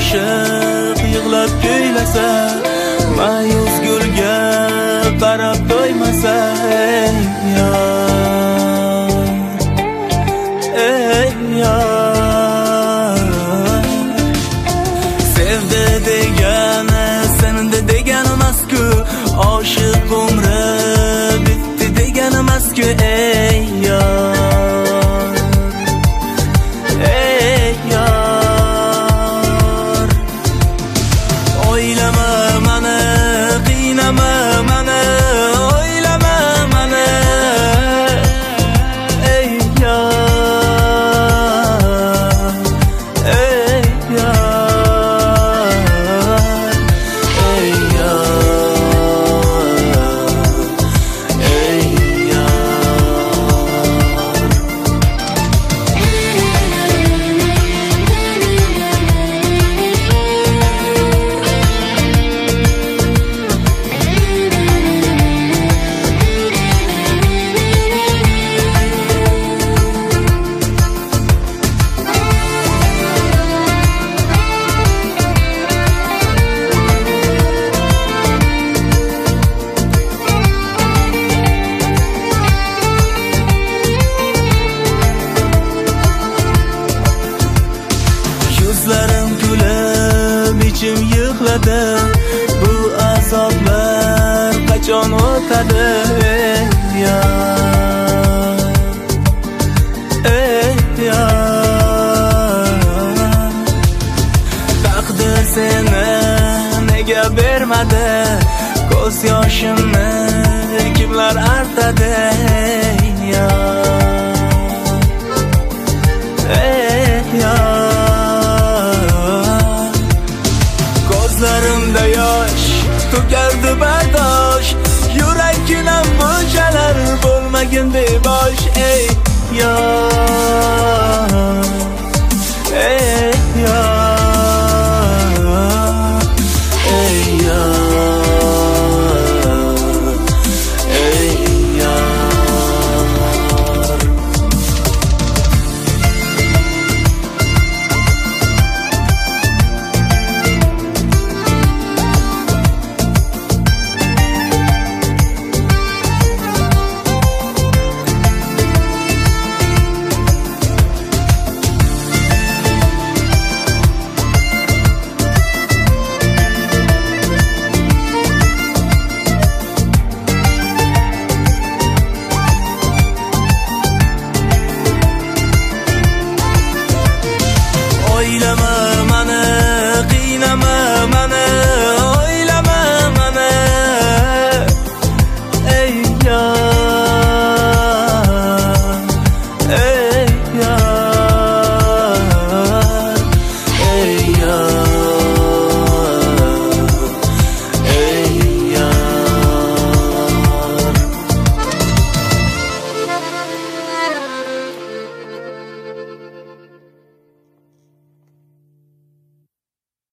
oshiq yig'lab kuylasa, ma'yus gulga qarab to'ymasa, ey yor, ey yor. Sevdi degani senda degani emas-ku, oshiq umri bitdi degani emas-ku, ey yor, ey yor. O'ylama mani, qiynama mani, o'ylama mani, ey yor, ey yor, ey yor, ey yuzlarim kulib, ichim yig'ladi. Bu azoblar qachon o'tadi, ey yor, ey yor. Taqdir seni nega bermadi, ko'z yoshimni kimlar artadi, ey yor, ey yor. Ko'zlarimda yosh to'kardi bardosh, yurakginam bunchalar bo'lmagin bebosh, ey yor, ey yor, ey yor, ey yor. Oylama